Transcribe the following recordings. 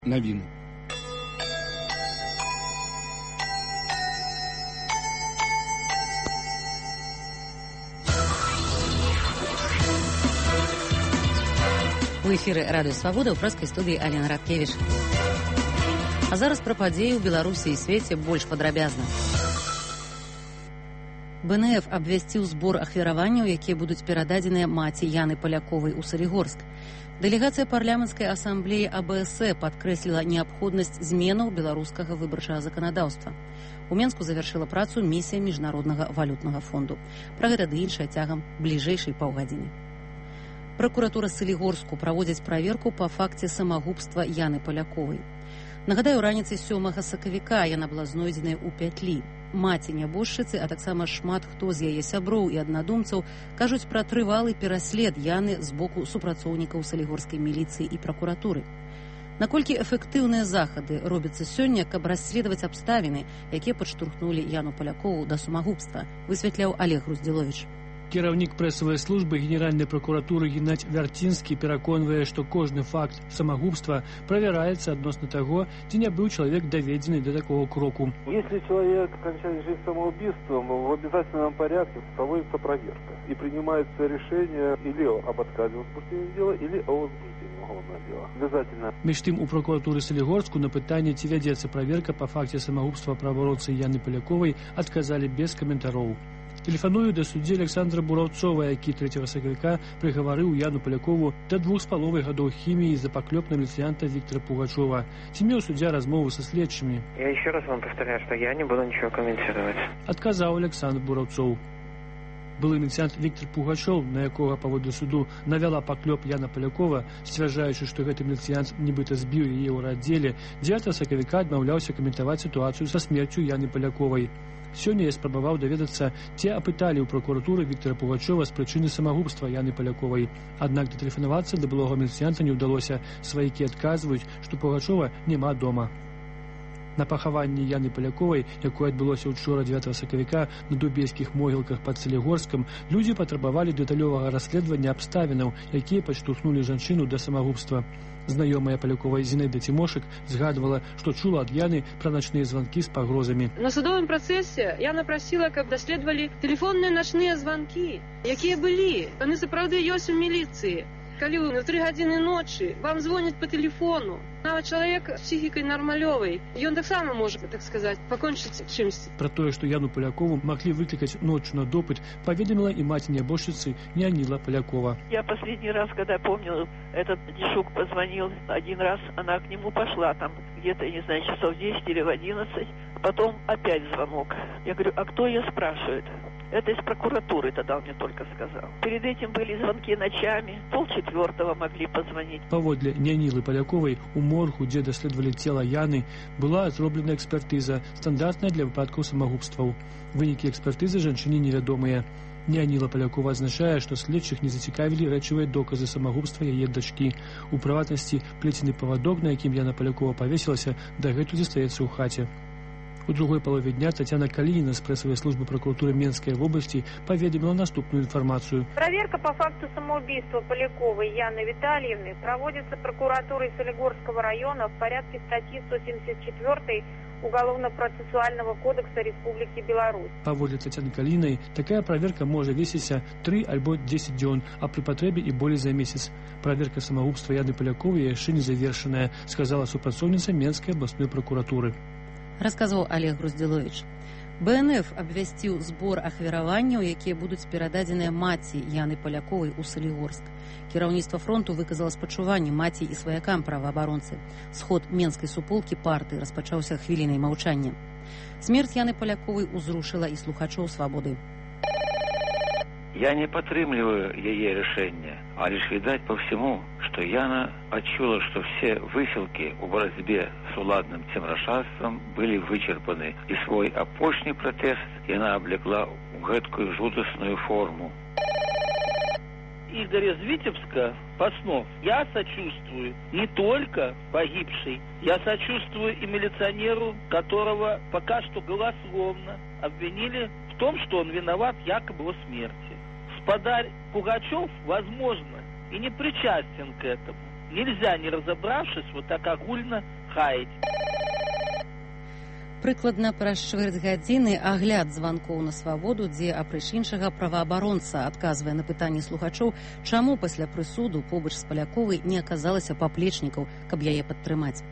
Новины. У эфіры радыё Свабода ў прэскай студыі Алена Радкевіч. А зараз пра падзеі ў Беларусі і свеце больш падрабязна. БНФ абвясціў збор ахвяраванняў, якія будуць перададзеныя маці Яны Паляковай у Салігорск. Дэлегацыя парламенцкай асамблеі АБС падкрэсліла неабходнасць зменаў беларускага выбарчага заканадаўства. У Менску завяршыла працу місія міжнароднага валютнага фонду. Пра гэта ды іншае цягам бліжэйшай паўгадзіны. Пракуратура Салігорску праводзіць праверку па факце самагубства Яны Паляковай. Нагадаю, раніцай 7 сакавіка яна была знойдзеная ў Пятлі. Маці нябожчыцы, а таксама шмат хто з яе сяброў і аднадумцаў кажуць пра трывалы пераслед Яны з боку супрацоўнікаў салігорскай міліцыі і пракуратуры. Наколькі эфектыўныя захады робяцца сёння, каб расследаваць абставіны, якія падштурхнулі Яну Палякову да самагубства, высвятляў Олег Груздзіловіч. Кіраўнік прэсавай службы генеральнай пракуратуры Геннадзь Вярцінскі пераконвае, што кожны факт самагубства правяраецца адносна таго, ці не быў чалавек даведзены да такого кроку. Если человек кончает жизнь самоубийством, в обязательном порядке проводится проверка и принимается решение или об отказе в возбуждении дела, или о возбуждении уголовного дела. Обязательно. Між тым, у прокуратуры Салігорску на пытанне, ці вядзецца праверка па факце самагубства праваабаронцы Яны Паляковай, адказалі без каментароў. Тэлефаную да суддзі Александра Бураўцова, які 3 сакавіка прыгаварыў Яну Палякову да 2,5 гадоў хіміі за паклёп на міліцыянта Виктора Пугачева. Ці меў суддзя размову са следчымі? Я еще раз вам повторяю, что я не буду ничего комментировать. Адказаў Александр Бураўцоў. Былы міліцыянт Виктор Пугачев, на якога паводле суду навяла паклёп Яна Палякова, сцвярджаючы, што гэты міліцыянт нібыта збіў яе ў раддзеле, 9 сакавіка адмаўляўся каментаваць сітуацыю са смерцю Яны Паляковай. Сёння я спрабаваў даведацца, ці апыталі ў прокуратуры Виктора Пугачева з прычыны самагубства Яны Паляковай. Аднак датэлефанавацца да былога міліцыянта не ўдалося. Сваякі адказваюць, што Пугачева няма дома. На пахаванні Яны Паляковай, якое адбылося учора 9 сакавіка на дубельскіх могілках пад Салігорскам, людзі патрабавалі дэталёвага расследавання абставінаў, якія падштурхнулі жанчыну да самагубства. Знаёмая Паляковай Зінаіда Тимошек згадывала, што чула ад Яны пра начныя званкі з пагрозамі. На судовым працэсе Яна прасіла, каб даследавалі тэлефонныя начныя званкі, якія былі. Яны сапраўды ёсць у міліцыі. Калі вы на 3 гадзіны ночы вам звоняць по тэлефону, нават чалавек з псіхікай нармалёвай, ён таксама можа, так сказаць, пакончыць чымсьці. Пра тое, што Яну Палякову маглі выклікаць ночью на допыт, поведомила и мать нябожчыцы Нянила Полякова. Я последний раз, когда помню, этот Дишук позвонил один раз, она к нему пошла, там где-то, не знаю, часов 10 или в 11, потом опять звонок. Я говорю, а кто ее спрашивает? Это из прокуратуры, тогда он мне только сказал. Перед этим были звонки ночами, 3:30 могли позвонить. Паводле Нянілы Паляковай у моргу, дзе даследавалі цела Яны, была зроблена экспертыза, стандартная для выпадкаў самагубстваў. Вынікі экспертызы жанчыне невядомыя. Няніла Палякова адзначае, што следчых не зацікавілі рэчавыя доказы самагубства яе дачкі. У прыватнасці, плецены павадок, на якім Яна Палякова павесілася, дагэтуль застаецца ў хаце. У другой палове дня Татьяна Калініна з прэсавай службы прокуратуры Менскай вобласці паведаміла наступную інфармацыю. Проверка по факту самоубийства Поляковой Яны Витальевны проводится прокуратурой Солигорского района в порядке статьи 174 Уголовно-процессуального кодекса Республики Беларусь. Паводле Татьяны Калінай, такая праверка можа весіся 3 альбо 10 дзён, а пры патрэбе і болей за месяц. Праверка самагубства Яны Паляковай яшчэ не завершаная, сказала супрацоўніца Менскай абласной прокуратуры. Расказваў Олег Груздзіловіч. БНФ абвясціў збор ахвяраванняў, якія будуць перададзеныя маці Яны Паляковай у Салігорск. Кіраўніцтва фронту выказала спачуванне маці і сваякам праваабаронцы. Сход менскай суполкі партыі распачаўся хвілінай маўчання. Смерць Яны Паляковай узрушыла і слухачоў Свабоды. Я не падтрымліваю яе рашэнне, а лишь відаць по всему, что Яна адчула, что все высілкі ў барацьбе с уладным цемрашаствам былі вычерпаны, і свой апошні пратэст яна аблекла ў гэткую жудасную форму. Игорь из Витебска, Паснов, я сочувствую не только погибшей, я сочувствую и милиционеру, которого пока что голословно обвинили в том, что он виноват якобы в смерти. Господарь Пугачев, возможно, и не причастен к этому. нельзя, не разобравшись, вот так огульно хаять. Прыкладна праз чвэрць гадзіны агляд званкоў на свабоду, дзе апроч іншага праваабаронца адказвае на пытанні слухачоў, чаму пасля прысуду побач з Паляковай не аказалася паплечнікаў, каб яе падтрымаць.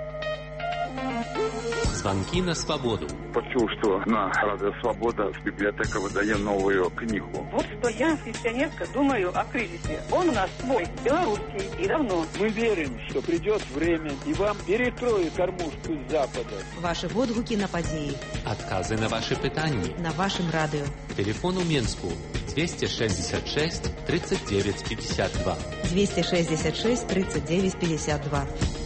Звонки на свободу. Почув, что на Радио Свобода библиотека выдает новую книгу. Вот что я, пенсионерка, думаю о кризисе. Он у нас свой, белорусский, и давно. Мы верим, что придет время, и вам перекроют кормушку с Запада. Ваши водгуки на подеи. Отказы на ваши питания. На вашем радио. Телефон у Минску 266 39 52. 266 39 52.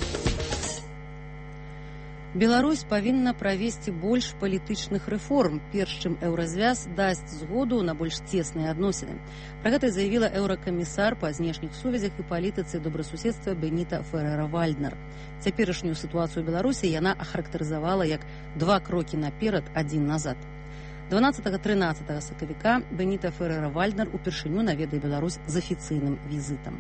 Беларусь павінна правесці больш палітычных рэформ, перш чым еўразвяз дасць згоду на больш цесныя адносіны. Пра гэта заявіла еўракамісар па знешніх сувязях і палітыцы добрасуседства Беніта Ферера-Вальднер. Цяперашнюю сітуацыю Беларусі яна ахарактарызавала як 2 крокі наперад, 1 назад. 12-13 сакавіка Беніта Ферера-Вальднер упершыню наведае Беларусь з афіцыйным візітам.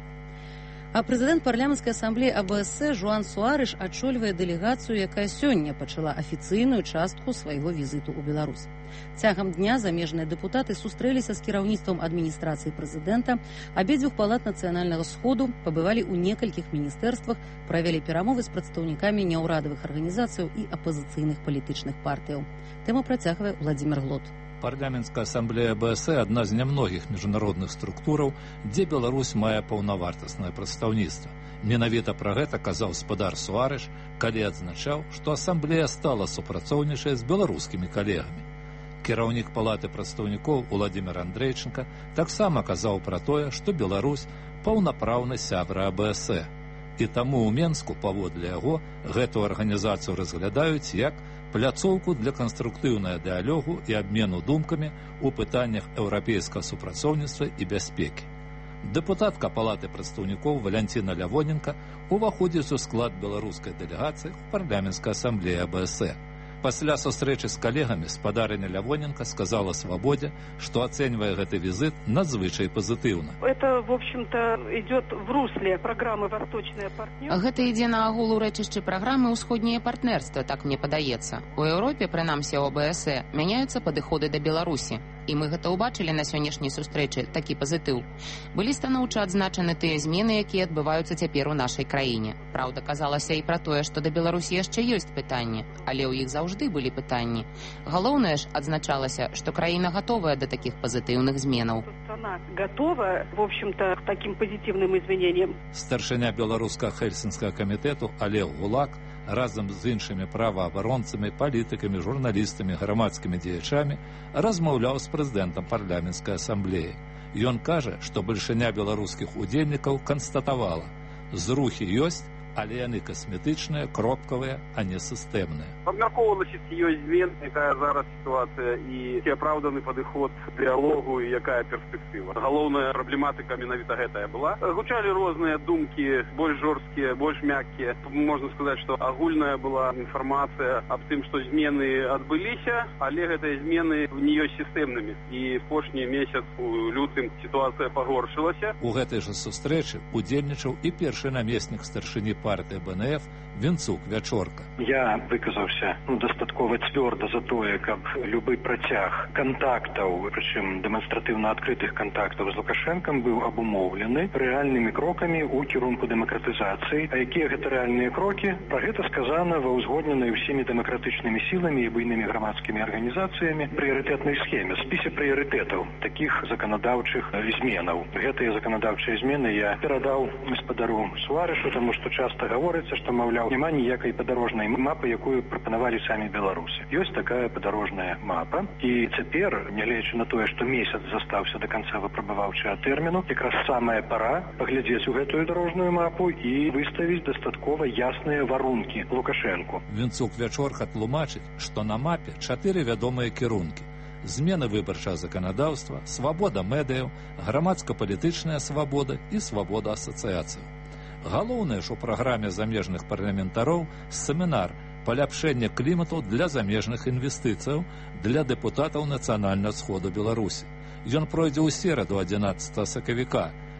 А прэзідэнт парламенцкай асамблеі АБС Жуан Суарыш ачольвае дэлегацыю, якая сёння пачала афіцыйную частку свайго візіту ў Беларусь. Цягам дня замежныя дэпутаты сустрэліся з кіраўніцтвам адміністрацыі прэзідэнта, абедзвюх палат нацыянальнага сходу, пабывалі ў некалькіх міністэрствах, правялі перамовы з прадстаўнікамі няўрадавых арганізацыяў і апазіцыйных палітычных партыяў. Тэму працягвае Владимир Глот. Парламенцкая ассамблея АБС – одна з нямногіх міжнародных структураў, дзе Беларусь мае паўнавартаснае прадстаўніцтва. Менавіта пра гэта казаў спадар Суарыш, калі адзначаў, што асамблея стала супрацоўнічаць з беларускімі калегамі. Кіраўнік палаты прадстаўнікоў Уладзімір Андрэйчынка таксама казаў пра тое, што Беларусь паўнапраўны сябра АБС. І таму ў Менску, паводле яго, гэту арганізацыю разглядаюць як пляцоўку для канструктыўнага дыялогу і абмену думкамі ў пытаннях еўрапейскага супрацоўніцтва і бяспекі. Дэпутатка палаты прадстаўнікоў Валянціна Лявоненка уваходзіць у склад беларускай дэлегацыі ў парламенцкай асамблеі АБС. Пасля сустрэчы з калегамі спадарыня Лявоненка сказала Свабодзе, што ацэньвае гэты візит надзвычай пазітыўна. Это, в общем-то, идет в русле программы «Восточное партнерство». Гэта ідзе на агул урэчышча праграмы «Усходняе партнерства», так мне падаецца. У Еўропе, прынамсі ў ОБСЕ, мяняюцца падыходы да Беларусі. І мы гэта ўбачылі на сённяшняй сустрэчы, такі пазітыў. Былі станоўча адзначаны тыя змены, якія адбываюцца цяпер у нашай краіне. Праўда, казалася і пра тое, што да Беларусі яшчэ ёсць пытанні, але ў іх заўжды былі пытанні. Галоўнае ж адзначалася, што краіна гатовая да такіх пазітыўных зменаў. Страна готова, в общем-то, к таким позитивным изменениям. Старшыня беларускага хельсінскага камітэту Олег Гулак разам з іншымі праваабаронцамі, палітыкамі, журналістамі, грамадскімі дзеячамі размаўляў з прэзідэнтам парламенцкай асамблеі. Ён кажа, што бальшыня беларускіх удзельнікаў канстатавала: зрухі ёсць, але яны касметычныя, кропкавыя, а не сістэмныя. Абмяркоўвалася, ці ёсць змен, якая зараз сітуацыя, і ці апраўданы падыход дыялогу, і якая перспектыва. Галоўная праблематыка менавіта гэтая была. Гучалі розныя думкі, больш жорсткія, больш мяккія. Можна сказаць, што агульная была інфармацыя аб тым, што змены адбыліся, але гэтыя змены не ёсць сістэмнымі. І апошні месяц у лютым сітуацыя пагоршылася. У гэтай жа сустрэчы удзельнічаў і першы намеснік старшыні партии БНФ Венцук Вячорка. Я выказаўся дастаткова цвёрда за тое, каб любы працяг кантактаў, прычым дэманстратыўна адкрытых кантактаў з Лукашэнкам быў абумоўлены рэальнымі крокамі ў кірунку дэмакратызацыі. А якія гэта рэальныя крокі? Пра гэта сказана ва ўзгодненай усімі дэмакратычнымі сіламі і буйнымі грамадскімі арганізацыямі прыярытэтнай схеме, спісе прыярытэтаў такіх заканадаўчых зменаў. Гэтыя заканадаўчыя змены я перадаў гаспадару Суарышу, таму што часта гаворыцца, што, маўляў, няма ніякай падарожнай мапы, якую прапанавалі самі беларусы. Ёсць такая падарожная мапа, і цяпер, нягледзячы на тое, што месяц застаўся да канца выпрабаваўчага тэрміну, якраз самая пара паглядзець у гэтую дарожную мапу і выставіць дастаткова ясныя варункі Лукашэнку. Венцук Вячорка тлумачыць, што на мапе 4 вядомыя кірункі: змена выбарчага заканадаўства, свабода медыяў, грамадска-палітычная свабода і свабода асацыяцыяў. Галоўнае ж у праграме замежных парламентароў семінар паляпшэння клімату для замежных інвестыцыяў для дэпутатаў нацыянальнага сходу Беларусі. Ён пройдзе ў сераду 11 сакавіка.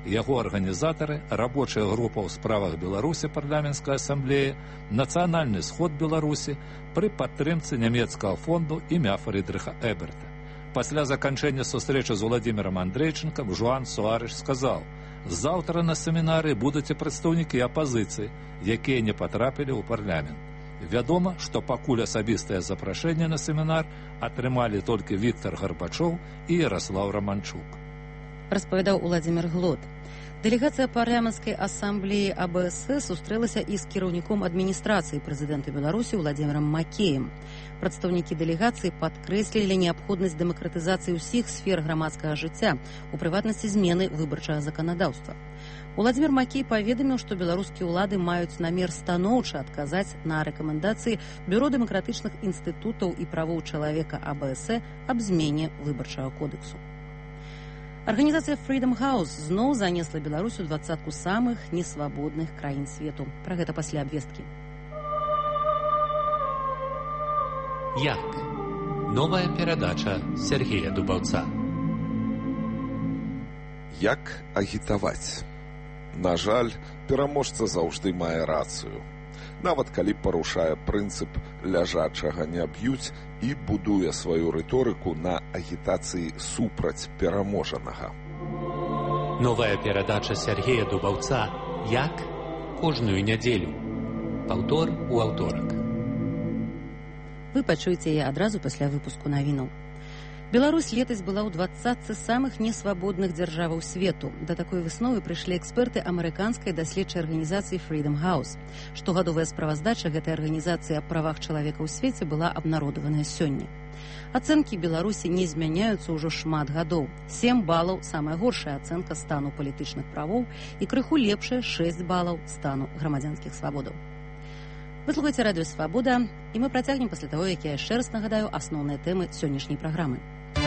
Яго арганізатары, рабочая група ў справах Беларусі парламенцкай асамблеі, нацыянальны сход Беларусі пры падтрымцы нямецкага фонду імя Фрыдрыха Эберта. Пасля заканчэння сустрэчы з Владимиром Андрейченком Жуан Суареш сказаў: «Заўтра на семінары будуць і прадстаўнікі апазіцыі, якія не патрапілі ў парламент. Вядома, што пакуль асабістае запрашэнне на семінар атрымалі толькі Віктор Гарбачоў і Ярослаў Романчук». Распавядаў Уладзімір Глот. Дэлегацыя парламенцкай асамблеі АБС сустрэлася і з кіраўніком адміністрацыі прэзідэнта Беларусі Владзімірам Макеем. Прадстаўнікі дэлегацыі падкрэслілі неабходнасць дэмакратызацыі ўсіх сфер грамадскага жыцця, у прыватнасці змены выбарчага заканадаўства. Уладзімір Макей паведаміў, што беларускія ўлады маюць намер станоўча адказаць на рэкамендацыі Бюро дэмакратычных інстытутаў і правоў чалавека АБС аб змене выбарчага кодексу. Арганізацыя Freedom House зноў занесла Беларусь у 20-ку самых несвабодных краін свету. Пра гэта пасля абвесткі. Як? Новая перадача Сергея Дубаўца. Як агітаваць? На жаль, пераможца заўжды мае рацыю. Нават калі парушае прынцып ляжачага не б'юць і будуе сваю рыторыку на агітацыі супраць пераможанага. Новая перадача Сергея Дубаўца «Як?» кожную нядзелю. Паўтор у аўторак. Вы пачуеце яе адразу пасля выпуску навінаў. Беларусь летась была ў 20-цы самых несвабодных дзяржаваў свету. Да такой высновы прыйшлі эксперты амерыканскай даследчай арганізацыі Freedom House. Штогадовая справаздача гэтай арганізацыі аб правах чалавека ў свеце была абнародаваная сёння. Ацэнкі Беларусі не змяняюцца ўжо шмат гадоў. 7 балаў – самая горшая ацэнка стану палітычных правоў і крыху лепшая 6 балаў стану грамадзянскіх свабодаў. Вы слухаеце радыё «Свабода», і мы працягнем пасля таго, як я яшчэ раз нагадаю асноўныя тэмы сённяшняй праграмы.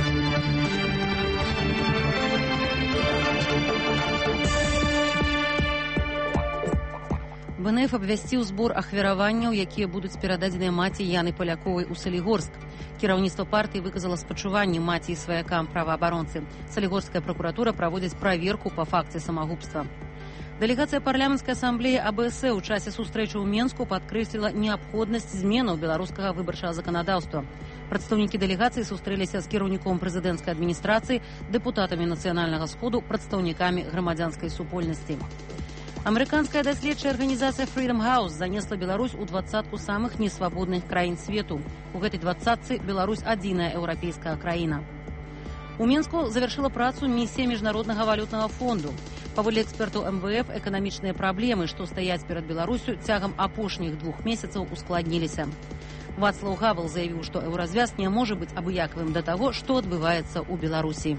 БНФ абвясціў збор ахвяраванняў, якія будуць перададзеныя маці Яны Паляковай у Салігорск. Кіраўніцтва партыі выказала спачуванне маці і сваякам праваабаронцы. Салігорская пракуратура праводзіць праверку па факце самагубства. Дэлегацыя парламенцкай асамблеі АБС у часе сустрэчы ў Менску падкрэсліла неабходнасць зменаў беларускага выбарчага заканадаўства. Прадстаўнікі дэлегацыі сустрэліся з кіраўніком прэзідэнцкай адміністрацыі, дэпутатамі нацыянальнага сходу, прадстаўнікамі грамадзянскай супольнасці. Амерыканская даследчая арганізацыя Freedom House занесла Беларусь у 20-ку самых несвабодных краін свету. У гэтай 20-цы Беларусь адзіная еўрапейская краіна. У Менску завершила працу місія Міжнароднага валютнага фонду. Паводле экспертаў МВФ, эканамічныя праблемы, што стаяць перад Беларусю, цягам апошніх 2 месяцаў ускладніліся. Вацлаў Гавел заявіў, што еўразвяз не можа быць абыякавым да таго, што адбываецца ў Беларусі.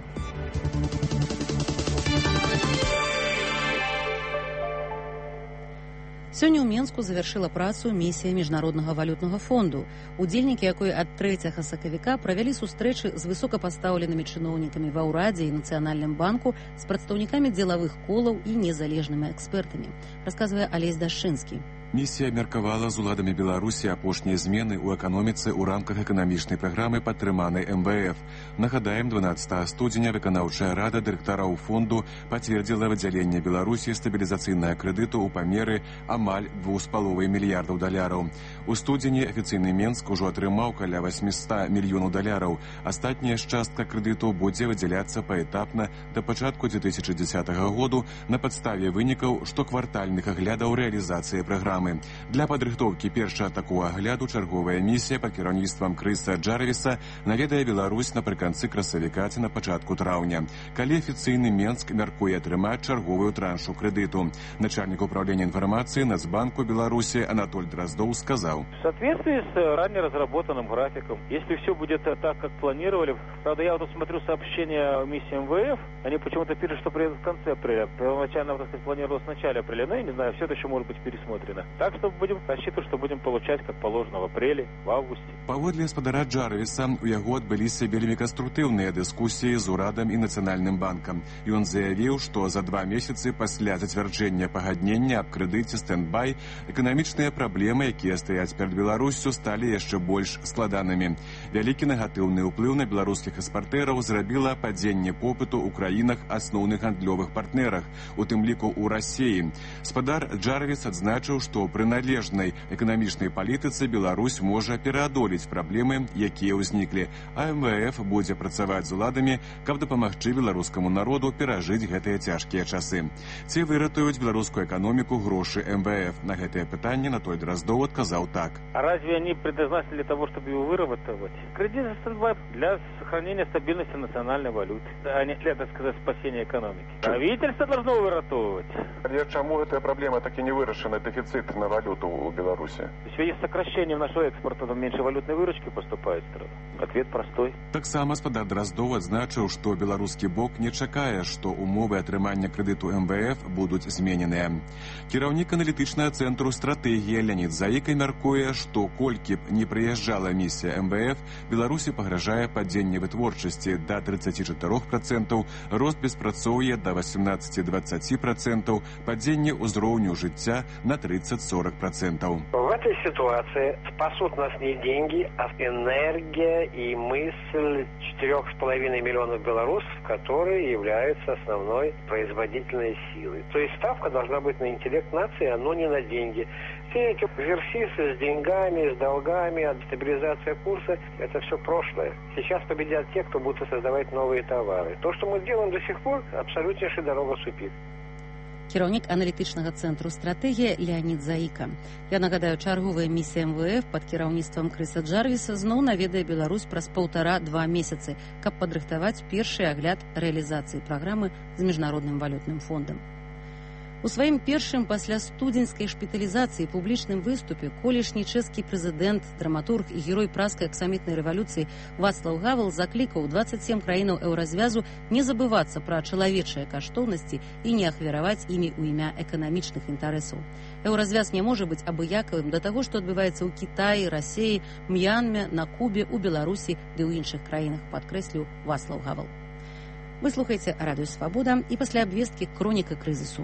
Сёння ў Менску завершыла працу місія Міжнароднага валютнага фонду, удзельнікі якой ад 3 сакавіка правялі сустрэчы з высокапастаўленымі чыноўнікамі ва ўрадзе і Нацыянальным банку, з прадстаўнікамі дзелавых колаў і незалежнымі экспертамі, расказвае Алесь Дашчынскі. Місія меркавала з уладамі Беларусі апошнія змены ў эканоміцы ў рамках эканамічнай праграмы, падтрыманай МВФ. Нагадаем, 12 студзеня выканаўчая рада дырэктараў фонду пацвердзіла выдзяленне Беларусі стабілізацыйнага крэдыту ў памеры амаль 2,5 мільярдаў даляраў. У студзені афіцыйны Менск ужо атрымаў каля 800 мільёнаў даляраў. Астатняя частка крэдыту будзе выдзяляцца паэтапна да пачатку 2010 году на падставе вынікаў штоквартальных аглядаў рэалізацыі праграмы. Для падрыхтоўкі першага такого агляду чарговая місія пад кіраўніцтвам Крыса Джарвіса наведае Беларусь напрыканцы красавіка ці на пачатку траўня, калі афіцыйны Менск мяркуе атрымаць чарговую траншу крэдыту. Начальник управления информации Нацбанку Беларуси Анатоль Дроздов сказал: в соответствии с ранее разработанным графиком, если все будет так, как планировали, правда, я вот смотрю сообщения миссии МВФ, они почему-то пишут, что приедут в конце апреля. Первоначально, так сказать, планировалось в начале апреля, но я не знаю, все это еще может быть пересмотрено. Так что будем рассчитывать, что будем получать, как положено, в апреле, в августе. Паводле спадара Джарвіса, у яго адбыліся вельмі канструктыўныя дыскусіі з урадам і Нацыянальным банкам. Ён заявіў, што за 2 месяцы пасля зацвярджэння пагаднення аб крэдыце стэндбай эканамічныя праблемы, якія стаяць перад Беларуссю, сталі яшчэ больш складанымі. Вялікі негатыўны ўплыў на беларускіх экспартэраў зрабіла падзенне попыту ў краінах асноўных гандлёвых партнерах, у тым ліку ў Расіі. Спадар Джарвіс адзначыў, што пры належнай эканамічнай палітыцы Беларусь можа пераадолець праблемы, якія ўзніклі, а МВФ будзе працаваць з уладамі, каб дапамагчы беларускаму народу перажыць гэтыя цяжкія часы. Ці выратуюць беларускую эканоміку грошы МВФ? На гэтае пытанне Анатоль Дроздов адказаў так. А разве они предназначены для того, чтобы его выработать? Кредит для сохранения стабильности национальной валюты, а не для, так сказать, спасения экономики. Правительство должно выратовывать. Чему эта проблема так и не вырашена, дефицит на валюту у Беларуси? В связи с сокращением нашего экспорта, там меньше валютной выручки поступает в страну. Ответ простой. Таксама спадар Дроздов адзначыў, што беларускі бок не чакае, што умовы атрымання крэдыту МВФ будуць змененыя. Кіраўнік аналітычнага цэнтру стратэгія Леонид Заіка мяркуе, што колькі б не прыязджала місія МВФ, Беларусі пагражае падзенне вытворчасці да 34%, рост беспрацоўя да 18-20%, падзенне ўзроўню жыцця на 30-40%. В этой ситуации спасут нас не деньги, а энергия и мысль 4,5 миллионов белорусов, которые являются основной производительной силой. То есть ставка должна быть на интеллект нации, а не на деньги. Все эти экзерсисы с деньгами, с долгами, стабилизация курса – это все прошлое. Сейчас победят те, кто будет создавать новые товары. То, что мы делаем до сих пор, абсолютнейшая дорога в тупик. Кіраўнік аналітычнага цэнтру стратэгія Леонид Заіка. Я нагадаю, чарговая місія МВФ пад кіраўніцтвам Крыса Джарвіса зноў наведае Беларусь праз 1,5-2 месяцы, каб падрыхтаваць першы агляд рэалізацыі праграмы з Міжнародным валютным фондам. У сваім першым пасля студзеньскай шпіталізацыі публічным выступе колішні чэшскі прэзідэнт, драматург і герой праскай аксамітнай рэвалюцыі Вацлаў Гавел заклікаў 27 краінаў еўразвязу не забывацца пра чалавечыя каштоўнасці і не ахвяраваць імі ў імя эканамічных інтарэсаў. Еўразвяз не можа быць абыякавым да таго, што адбываецца ў Кітаі, Расіі, М'янме, на Кубе, у Беларусі ды ў іншых краінах, падкрэсліў Вацлаў Гавел. Вы слухаеце Радыё Свабода і пасля абвесткі хроніка крызісу.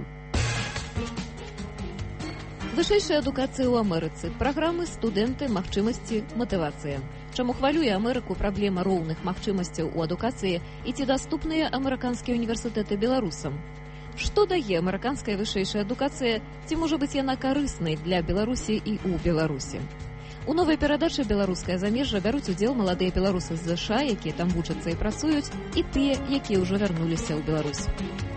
Вышэйшая адукацыя ў Амерыцы, праграмы, студэнты, магчымасці, матывацыя. Чаму хвалюе Амерыку праблема роўных магчымасцяў у адукацыі і ці даступныя амерыканскія універсітэты беларусам? Што дае амерыканская вышэйшая адукацыя, ці можа быць яна карыснай для Беларусі і ў Беларусі? У новай перадачы «Беларускае замежжа» бяруць удзел маладыя беларусы з ЗША, якія там вучацца і працуюць, і тыя, якія ўжо вярнуліся ў Беларусь.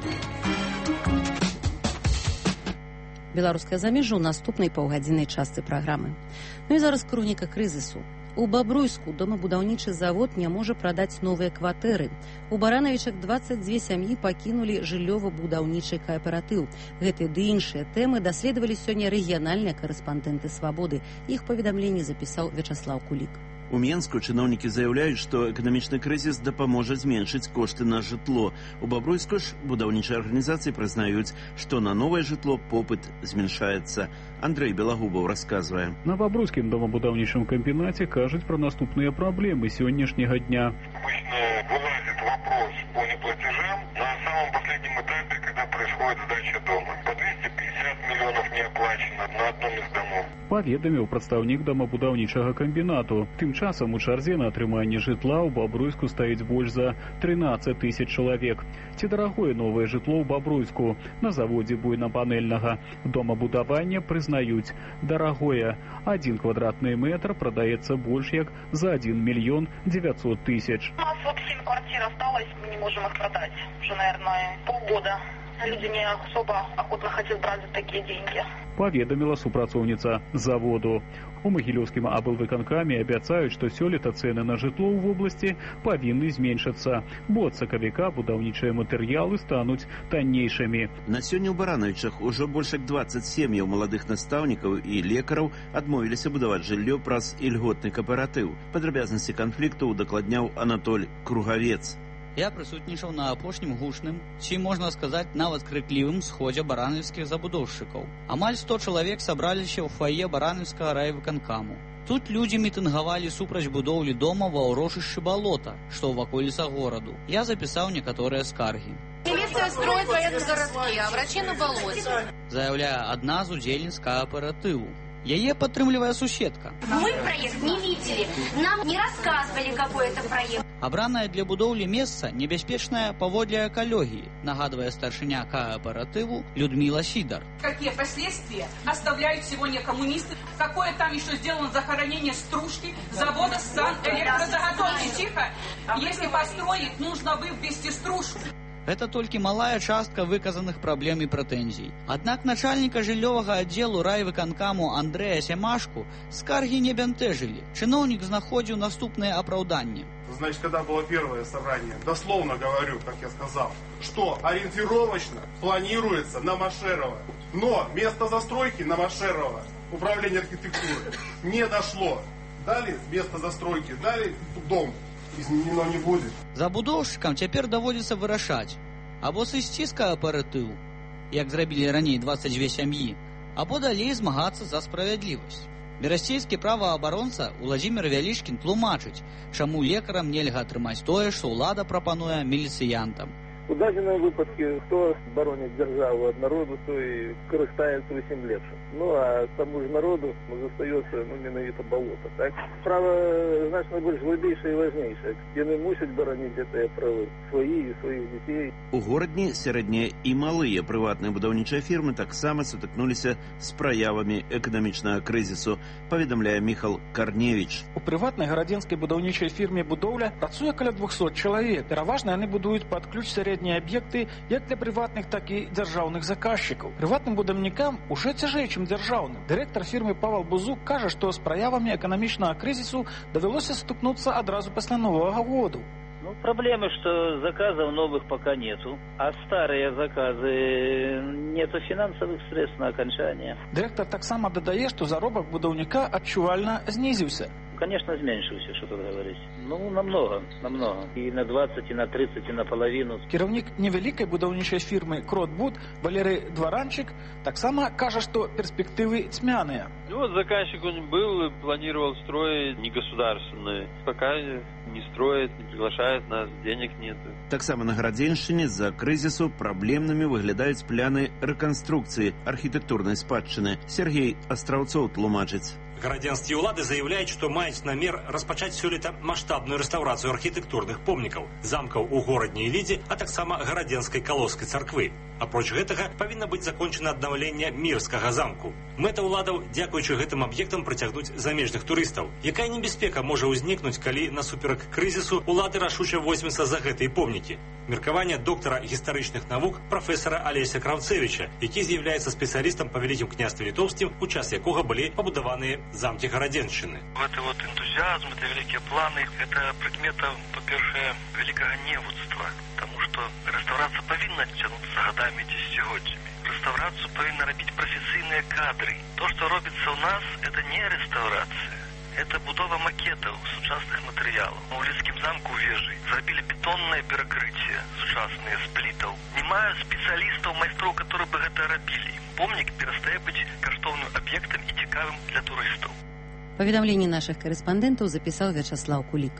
Беларускае замежжа ў наступнай паўгадзіннай частцы праграмы. Ну і зараз хроніка крызісу. У Бабруйску домабудаўнічы завод не можа прадаць новыя кватэры. У Баранавічах 22 сям'і пакінулі жыллёва-будаўнічы кааператыў. Гэтыя ды іншыя тэмы даследавалі сёння рэгіянальныя карэспандэнты «Свабоды». Іх паведамленне запісаў Вячаслаў Кулік. У Менску чыноўнікі заяўляюць, што эканамічны крызіс дапаможа зменшыць кошты на жытло. У Бабруйску ж будаўнічыя арганізацыі прызнаюць, што на новае жытло попыт зменшаецца. Андрей Белагубаў расказвае. На Бабруйскім домабудаўнічым камбінаце кажуць пра наступныя праблемы сённяшняга дня. Вылазит вопрос по неплатежам на самом последнем этапе, когда происходит сдача дома. По 250 миллионов не оплачено на одном из домов. Паведаміў прадстаўнік домабудаўнічага камбінату. Тым часам у чарзе на атрыманне жытла ў Бабруйску стаіць больш за 13 000 чалавек. Ці дарагое новае жытло ў Бабруйску? На заводзе буйнапанельнага домабудавання прызнаюць дарагое. 1 квадратны метр прадаецца больш як за 1 900 000. У нас вот 7 квартир осталось, мы не можем их продать. Уже, наверное, полгода. Люди не особо охотно хотят брать за такие деньги. Паведаміла супрацоўніца заводу. У Магілёўскім аблвыканкаме абяцаюць, што сёлета цэны на жытло ў вобласці павінны зменшыцца, бо ад сакавіка будаўнічыя матэрыялы стануць таннейшымі. На сёння ў Баранавічах ужо больш як 20 сем'яў маладых настаўнікаў і лекараў адмовіліся будаваць жыллё праз ільготны кааператыў. Падрабязнасці канфлікту удакладняў Анатоль Кругавец. Я прысутнічаў на апошнім гучным, ці, можна сказаць, нават крыклівым сходзе баранаўскіх забудоўшчыкаў. Амаль 100 чалавек сабраліся ў фае баранаўскага райвыканкаму. Тут людзі мітынгавалі супраць будоўлі дома ва ўрочышчы балота, што ў ваколіцах гораду. Я запісаў некаторыя скаргі. Милиция строит военно-городские, а врачи на болоте. Заяўляе адна з удзельніц кааператыву. Яе падтрымлівае суседка. Мы проект не видели, нам не рассказывали, какой это проект. Абранае для будоўлі месца небяспечнае паводле экалогіі, нагадвае старшыня кааператыву Людмила Сидар. Какие последствия оставляют сегодня коммунисты? Какое там еще сделано захоронение стружки завода санэлектрозаготовки? Тихо! Если построить, нужно вывести стружку. Гэта толькі малая частка выказаных праблем і прэтэнзій. Аднак начальніка жыллёвага аддзелу райвыканкаму Андрэя Сямашку скаргі не бянтэжылі. Чыноўнік знаходзіў наступныя апраўданні. Значит, когда было первое собрание, дословно говорю, как я сказал, что ориентировочно планируется на Машерова. Но место застройки на Машерова, управление архитектуры, не дошло. Дали место застройки, дали дом. Изменено не будет. Забудоўшчыкам цяпер даводзіцца вырашаць, або сысці з кааператыву, як зрабілі раней 22 сям'і, або далей змагацца за справядлівасць. Берасцейскі праваабаронца Уладзімір Вялішкін тлумачыць, чаму лекарам нельга атрымаць тое, што ўлада прапануе міліцыянтам. У дадзеным выпадку, хто бароніць дзяржаву ад народу, той карыстаецца ўсім лепшым. Ну, а таму ж народу застаецца, менавіта балота, так? Справа значна больш глыбейшая і важнейшая. Яны мусяць бараніць гэтыя правы свае і сваіх дзяцей. У горадні сярэднія і малыя прыватныя будаўнічыя фірмы таксама сутыкнуліся з праявамі эканамічнага крызісу, паведамляе Міхал Карневіч. У прыватнай гарадзенскай будаўнічай фірме «Будоўля» працуе каля 200 чалавек. Пераважна яны будуюць пад ключ сярэднія аб'екты як для прыватных, так і дзяржаўных заказчыкаў. Прыватным будаўнікам уже цяжэй, чым дзяржаўным. Дырэктар фірмы Павел Бузук кажа, што з праявамі эканамічнага крызісу давялося стукнуцца адразу пасля Новага году. Проблемы, что заказов новых пока нету, а старые заказы нету финансовых средств на окончание. Дырэктар таксама дадае, што заробак будаўніка адчувальна знізіўся. Конечно, зменшился, что тут говорить. Намного. И на 20, и на 30, и на половину. Кіраўнік невялікай будаўнічай фірмы «Кротбуд» Валерый Дворанчик таксама кажа, што перспектывы цьмяныя. Заказчик он был, планировал строить негосударственные. Пока не строит, не приглашает нас, денег нет. Таксама на Гарадзеншчыне з-за крызісу праблемнымі выглядаюць пляны рэканструкцыі архітэктурнай спадчыны. Сергей Астраўцоў тлумачыць. Гарадзенскія ўлады заяўляюць, што маюць намер распачаць сёлета маштабную рэстаўрацыю архітэктурных помнікаў, замкаў у горадняй Лідзе, а таксама гарадзенскай калоскай царквы. Апроч гэтага павінна быць закончана аднаўленне мірскага замку. Мэта ўладаў, дзякуючы гэтым аб'ектам, прыцягнуць замежных турыстаў. Якая небяспека можа ўзнікнуць, калі насуперак крызісу ўлады рашуча возьмуцца за гэтыя помнікі? Меркаванне доктара гістарычных навук прафесара Алеся Кравцевича, які з'яўляецца спецыялістам па Вялікім княстве Літоўскім, у час якога былі пабудаваныя замки Гарадзеншчыны. Это энтузиазм, это великие планы, это предмета, по-перше, великого невудства, потому что реставрация повинна тянуться годами, десятилетиями. Реставрацию повинны робить профессийные кадры. То, что робится у нас, это не реставрация. Это будова макетов сучасных материалов. У Лідскім замку вежы зрабілі бетонное перакрытие сучасные з плитов. Немає специалистов, майстров, которые бы это робили. Помник перестає бути каштовным объектом и цікавым для туристов. Паведамленне наших корэспандэнтаў запісаў Вячаслаў Кулік.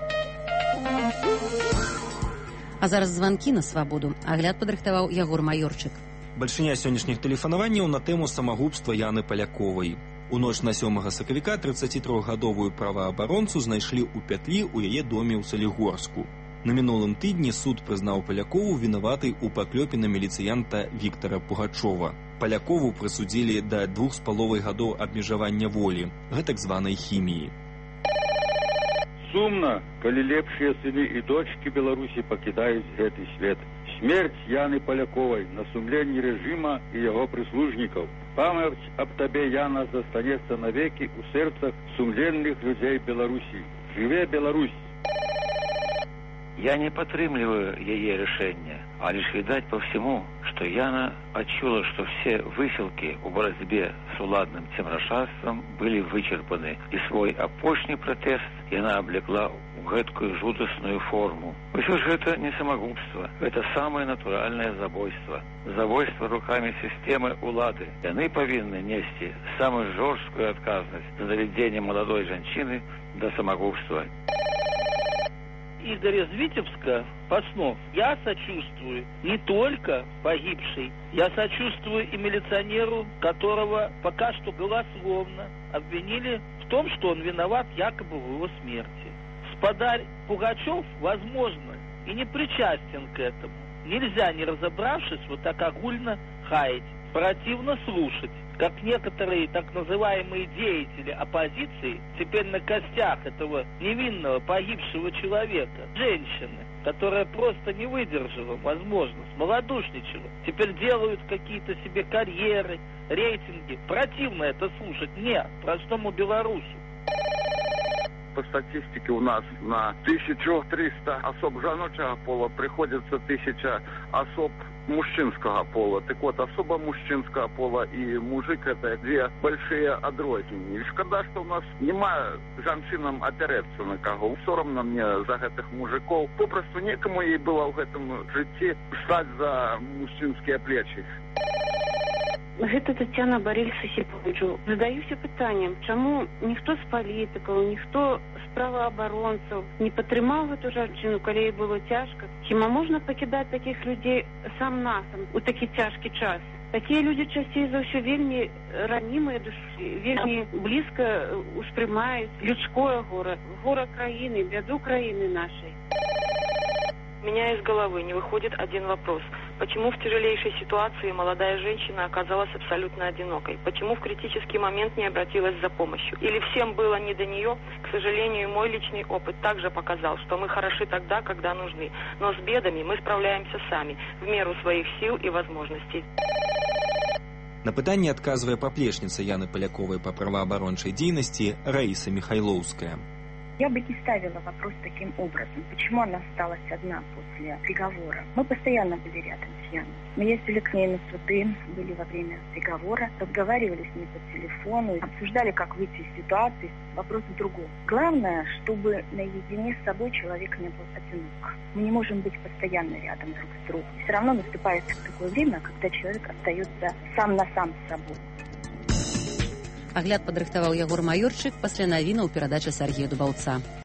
А зараз званкі на свабоду. Агляд падрыхтаваў Ягор Маёрчык. Бальшыня сённяшніх тэлефанаванняў на тэму самагубства Яны Паляковай. У ноч на 7 сакавіка 33-гадовую праваабаронцу знайшлі ў пятлі ў яе доме ў Салігорску. На мінулым тыдні суд прызнаў Палякову вінаватай у паклёпе на міліцыянта Віктара Пугачова. Палякову прысудзілі да 2,5 гадоў абмежавання волі, гэтак званай хіміі. Сумна, калі лепшыя сыны і дочкі Беларусі пакідаюць гэты свет. Смерць Яны Паляковай на сумленні рэжыма і яго прыслужнікаў. Памяць аб табе, Яна, застанецца навекі ў сэрцах сумленных людзей Беларусі. Жыве Беларусь! Я не падтрымліваю яе рашэнне, а лишь видать по всему, что Яна отчула, что все выселки в борьбе с уладным цемрашаствам былі вычерпаны, і свой апошні пратэст яна аблякла ў гэткую жудасную форму. Усё ж гэта не самагубства, гэта самае натуральнае забойства. Забойства рукамі сістэмы улады. Яны павінны несці самую жорсткую адказнасць за доведение молодой жанчыны до самогубства. Игорь из Витебска, Паснов, я сочувствую не только погибшей, я сочувствую и милиционеру, которого пока что голословно обвинили в том, что он виноват якобы в его смерти. Спадарь Пугачев, возможно, и не причастен к этому. Нельзя, не разобравшись, вот так огульно хаять. Противно слушать, как некоторые так называемые деятели оппозиции теперь на костях этого невинного погибшего человека, женщины, которая просто не выдержала, возможно, смолодушничала, теперь делают какие-то себе карьеры, рейтинги. Противно это слушать мне, простому белорусу. По статистике у нас на 1300 особ жаночего пола приходится 1000 особ мужчинского пола. Так вот, особо мужчинского пола и мужик — это две большие адрозненні. І шкода, что у нас немає жанчинам опереться на кого. Соромно мне за этих мужиков. Попросту некому ей было в этом житті стать за мужчинские плечи. Гэта Тетяна Барель Сосіповичу. Задаюся пытанням, чаму ніхто з палітыкаў, ніхто з праваабаронцаў не падтрымаў гэту жанчыну, калі ёй было цяжка? Хіба можна пакідаць такіх людзей сам-насам у такі цяжкі час? Такія людзі часцей за ўсё вельмі ранімыя душы, вельмі блізка успрымаюць людское гора краіны, бяду краіны нашай. У меня из головы не выходит один вопрос. Почему в тяжелейшей ситуации молодая женщина оказалась абсолютно одинокой? Почему в критический момент не обратилась за помощью? Или всем было не до нее? К сожалению, мой личный опыт также показал, что мы хороши тогда, когда нужны. Но с бедами мы справляемся сами, в меру своих сил и возможностей. На пытанне адказвае паплечніца Яны Поляковой по правоабарончай дзейнасці Раиса Михайловская. Я бы не ставила вопрос таким образом. Почему она осталась одна после приговора? Мы постоянно были рядом с Яной. Мы ездили к ней на суды, были во время приговора, разговаривали с ней по телефону, обсуждали, как выйти из ситуации. Вопрос в другом. Главное, чтобы наедине с собой человек не был одинок. Мы не можем быть постоянно рядом друг с другом. Все равно наступает такое время, когда человек остается сам на сам с собой. Агляд падрыхтаваў Ягор Маёрчык пасля навінаў у перадачы Сергея Дубаўца.